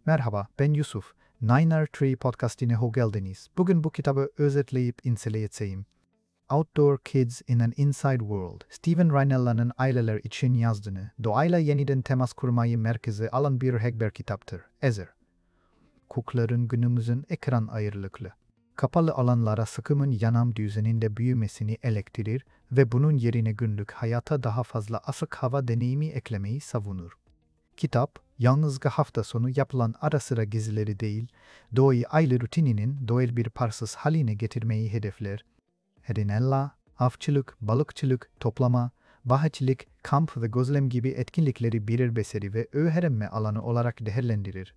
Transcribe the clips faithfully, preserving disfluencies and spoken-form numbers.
Merhaba, ben Yusuf. Niner Tree podcastine hoş geldiniz. Bugün bu kitabı özetleyip inceleyeceğim. Outdoor Kids in an Inside World, Steven Rinella'nın aileler için yazdığını, doğayla yeniden temas kurmayı merkeze alan bir rehber kitaptır. Ezer. Kukların günümüzün ekran ayrılıklı. Kapalı alanlara sıkımın yanam düzeninde büyümesini eleştirir ve bunun yerine günlük hayata daha fazla açık hava deneyimi eklemeyi savunur. Kitap, yalnızca hafta sonu yapılan ara sıra gezileri değil, doğayı aile rutininin doğal bir parçası haline getirmeyi hedefler. Rinella, avcılık, balıkçılık, toplama, bahçecilik, kamp ve gözlem gibi etkinlikleri birer beseri ve öğrenme alanı olarak değerlendirir.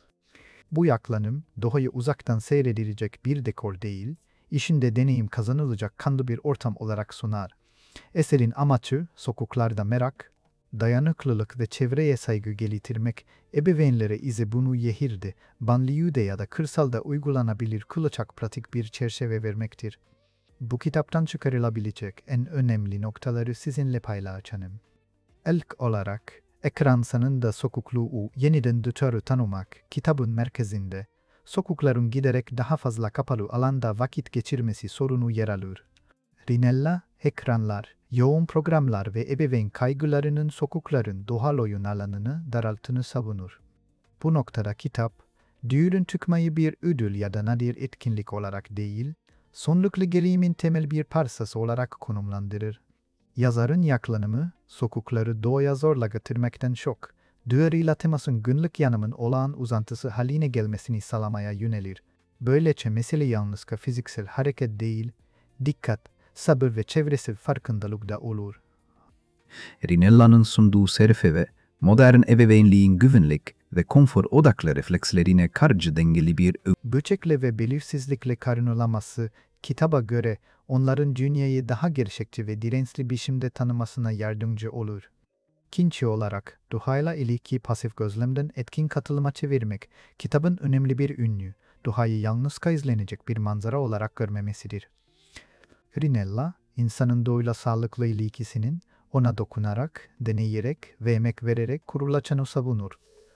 Bu yaklanım, doğayı uzaktan seyredilecek bir dekor değil, işinde deneyim kazanılacak kanlı bir ortam olarak sunar. Eserin amacı, sokaklarda merak, dayanıklılık ve çevreye saygı geliştirmek, ebeveynlere ise bunu şehirde, banliyöde ya da kırsalda uygulanabilir kullanacak pratik bir çerçeve vermektir. Bu kitaptan çıkarılabilecek en önemli noktaları sizinle paylaşacağım. İlk olarak, ekran sanında sokaklığı yeniden dışarı tanımak kitabın merkezinde, sokakların giderek daha fazla kapalı alanda vakit geçirmesi sorunu yer alır. Rinella, ekranlar, yoğun programlar ve ebeveyn kaygılarının sokakların doğal oyun alanını daralttığını savunur. Bu noktada kitap, düğün çıkmayı bir ödül ya da nadir etkinlik olarak değil, sonluklu gelimin temel bir parçası olarak konumlandırır. Yazarın yaklanımı, sokakları doğaya zorla getirmekten çok, doğayla temasın günlük yanımın olağan uzantısı haline gelmesini sağlamaya yönelir. Böylece mesele yalnızca fiziksel hareket değil, dikkat, sabır ve çevresel farkındalık da olur. Rinella'nın sunduğu serife ve modern ebeveynliğin güvenlik ve konfor odaklı reflekslerine karşı dengeli bir Böcekle ve belirsizlikle karınlaması, kitaba göre onların dünyayı daha gerçekçi ve dirençli biçimde tanımasına yardımcı olur. İkinci olarak, doğayla ilgili pasif gözlemden etkin katılıma çevirmek, kitabın önemli bir ünlü, doğayı yalnızca izlenecek bir manzara olarak görmemesidir. Rinella, insanın doğayla sağlıklı ilgisinin, ona dokunarak, deneyerek ve emek vererek kurulacağını savunur.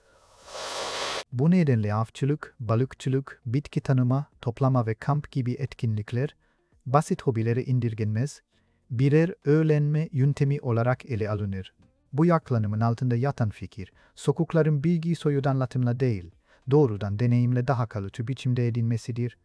Bu nedenle avcılık, balıkçılık, bitki tanıma, toplama ve kamp gibi etkinlikler, basit hobilere indirgenmez, birer öğrenme yöntemi olarak ele alınır. Bu yaklanımın altında yatan fikir, sokakların bilgi soyut anlatımla değil, doğrudan deneyimle daha kalıcı biçimde edinmesidir.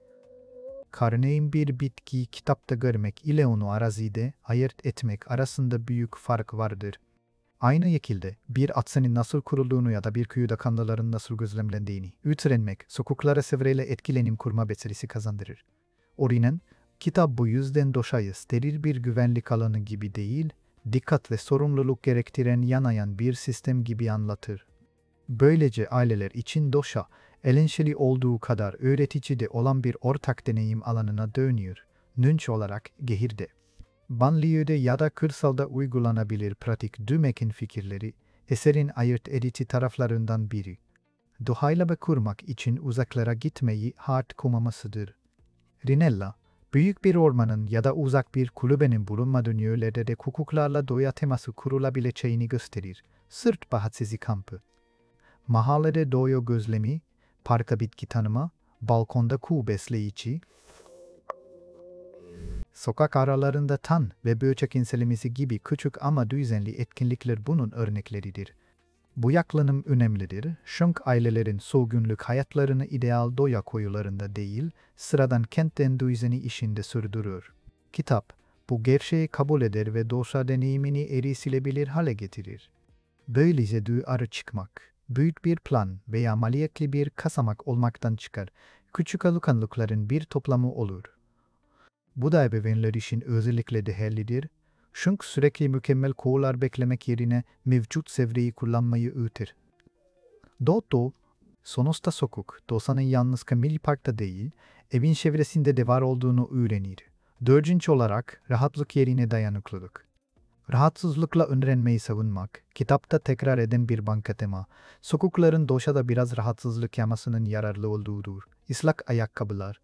Karneğin bir bitkiyi kitapta görmek ile onu arazide ayırt etmek arasında büyük fark vardır. Aynı şekilde bir atsanın nasıl kurulduğunu ya da bir köyde kanlıların nasıl gözlemlendiğini öğrenmek, sokaklara çevreyle etkilenim kurma becerisi kazandırır. Orinen, kitap bu yüzden doğayı steril bir güvenlik alanı gibi değil, dikkat ve sorumluluk gerektiren yanayan bir sistem gibi anlatır. Böylece aileler için doğa, eğlenceli olduğu kadar öğretici de olan bir ortak deneyim alanına dönüyor. Nünç olarak şehirde, banliyöde ya da kırsalda uygulanabilir pratik dümekin fikirleri, eserin ayırt edici taraflarından biri. Doğayla bağ kurmak için uzaklara gitmeyi hard komamasıdır. Rinella, büyük bir ormanın ya da uzak bir kulübenin bulunmadığı yerlerde de hukuklarla doğa teması kurulabileceğini gösterir. Sırt bahçesi kampı. Mahallede doğa gözlemi, parka bitki tanıma, balkonda kuğu besleyici, sokak aralarında tan ve böcek incelemesi gibi küçük ama düzenli etkinlikler bunun örnekleridir. Bu yaklanım önemlidir, çünkü ailelerin soğugünlük hayatlarını ideal doğa koyularında değil, sıradan kentten düzeni işinde sürdürür. Kitap, bu gerçeği kabul eder ve doğa deneyimini erişilebilir hale getirir. Böylece dışarı çıkmak, büyük bir plan veya maliyetli bir kasamak olmaktan çıkar, küçük alışkanlıkların bir toplamı olur. Bu da ebeveynler için özellikle değerlidir, çünkü sürekli mükemmel koğular beklemek yerine mevcut çevreyi kullanmayı öğütür. Dodo, sonuçta sokak, dosanın yalnızca milli parkta değil, evin çevresinde de var olduğunu öğrenir. Dördüncü olarak, rahatlık yerine dayanıklılık. Rahatsızlıkla öğrenmeyi savunmak, kitapta tekrar eden bir banka tema, sokakların doğada biraz rahatsızlık yamasının yararlı olduğudur. Islak ayakkabılar,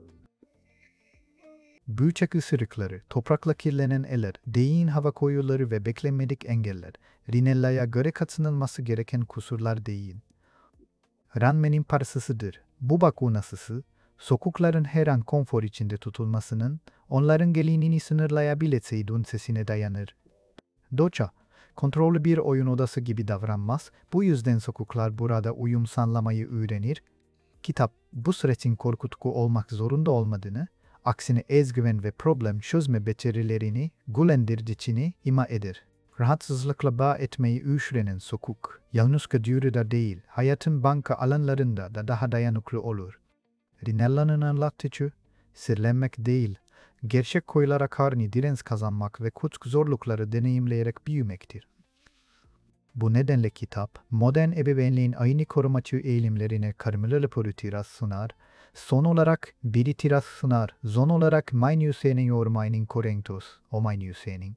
böcek ısırıkları, toprakla kirlenen eller, derin hava koyuları ve beklenmedik engeller, Rinella'ya göre kaçınılması gereken kusurlar değil. öğrenmenin parçasıdır. Bu bakış nasısı, sokukların her an konfor içinde tutulmasının, onların gelinini sınırlayabileceği sesine dayanır. Doça, kontrollü bir oyun odası gibi davranmaz, bu yüzden sokuklar burada uyum sağlamayı öğrenir. Kitap, bu sürecin korkutucu olmak zorunda olmadığını, aksine özgüven ve problem çözme becerilerini güçlendirdiğini ima eder. Rahatsızlıkla bağ etmeyi öğrenen sokuk, yalnızca dünyada değil, hayatın banka alanlarında da daha dayanıklı olur. Rinella'nın anlattığı, sırlenmek değil, gerçek koylara karşı direnç kazanmak ve küçük zorlukları deneyimleyerek büyümektir. Bu nedenle kitap, modern ebeveynliğin aynı korumacı eğilimlerine karmalı politiras sunar, son olarak bir itiraz sunar, son olarak mainyu senin yormayının korentos, o mainyu senin.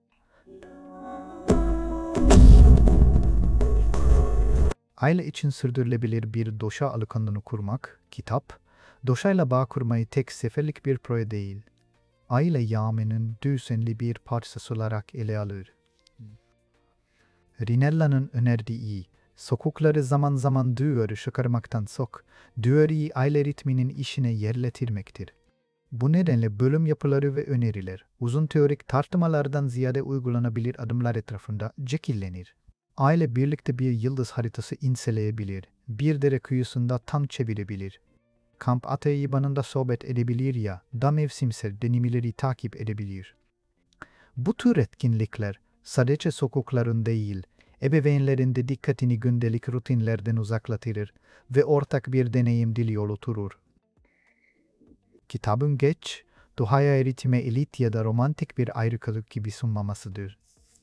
Aile için sürdürülebilir bir doşa alışkanlığını kurmak, kitap, doşayla bağ kurmayı tek seferlik bir proje değil, aile yaşamının düzenli bir parçası olarak ele alır. Rinella'nın önerdiği, sokukları zaman zaman duvarı çıkarmaktan sok, duvarı aile ritminin işine yerletirmektir. Bu nedenle bölüm yapıları ve öneriler, uzun teorik tartışmalardan ziyade uygulanabilir adımlar etrafında şekillenir. Aile birlikte bir yıldız haritası inceleyebilir, bir dere kıyısında tam çevirebilir. Kamp ateği banında sohbet edebilir ya da mevsimsel deneyimleri takip edebilir. Bu tür etkinlikler sadece sokukların değil, ebeveynlerin de dikkatini gündelik rutinlerden uzaklatır ve ortak bir deneyim dili oluşturur. Kitabın geç, doğaya eritime elit ya da romantik bir ayrıcalık gibi sunmamasıdır.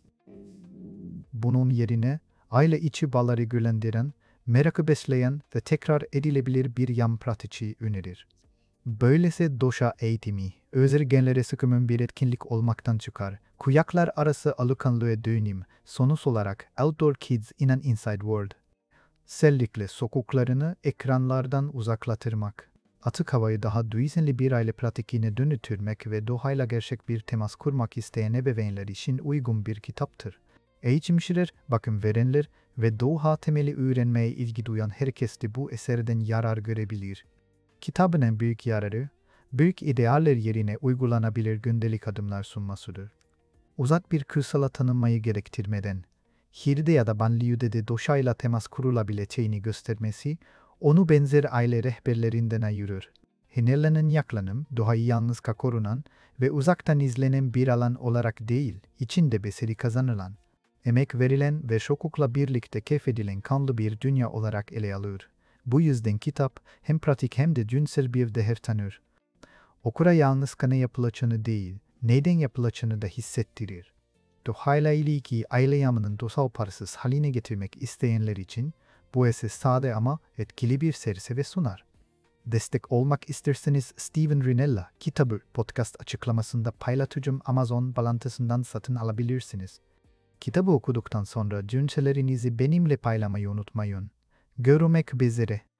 Bunun yerine aile içi bağları güçlendiren, merakı besleyen ve tekrar edilebilir bir yan pratiği önerir. Böylece doşa eğitimi, özel genlere sıkımın bir etkinlik olmaktan çıkar, kuyaklar arası alışkanlığa dönüm, sonuç olarak Outdoor Kids in an Inside World. Özellikle sokuklarını ekranlardan uzaklatırmak, açık havayı daha düzenli bir aile pratiğine dönüştürmek ve doğayla gerçek bir temas kurmak isteyen ebeveynler için uygun bir kitaptır. Eğitimciler, bakım verenler ve doğa temeli öğrenmeye ilgi duyan herkes de bu eserden yarar görebilir. Kitabın en büyük yararı, büyük idealler yerine uygulanabilir gündelik adımlar sunmasıdır. Uzak bir kırsala tanınmayı gerektirmeden, şehirde ya da banliyöde de doşayla temas kurulabileceğini göstermesi, onu benzer aile rehberlerinden ayırır. Rinella'nın yaklanım, doğayı yalnızca korunan ve uzaktan izlenen bir alan olarak değil, içinde beseri kazanılan, emek verilen ve sokukla birlikte keşfedilen kanlı bir dünya olarak ele alır. Bu yüzden kitap hem pratik hem de dünsel bir değer tanır. Okura yalnızca ne yapılacağını değil, neden yapılacağını da hissettirir. Doğayla ilgili aile yaşamının doğal parçası haline getirmek isteyenler için bu eser sade ama etkili bir çerçeve sunar. Destek olmak isterseniz Steven Rinella kitabı podcast açıklamasında paylaşacağım Amazon bağlantısından satın alabilirsiniz. Kitabı okuduktan sonra düşüncelerinizi benimle paylaşmayı unutmayın. Görüşmek üzere.